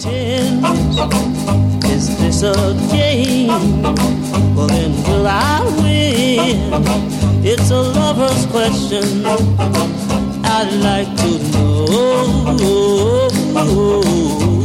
chance. Is this a game? Well, then will I win? It's a lover's question. I'd like to know.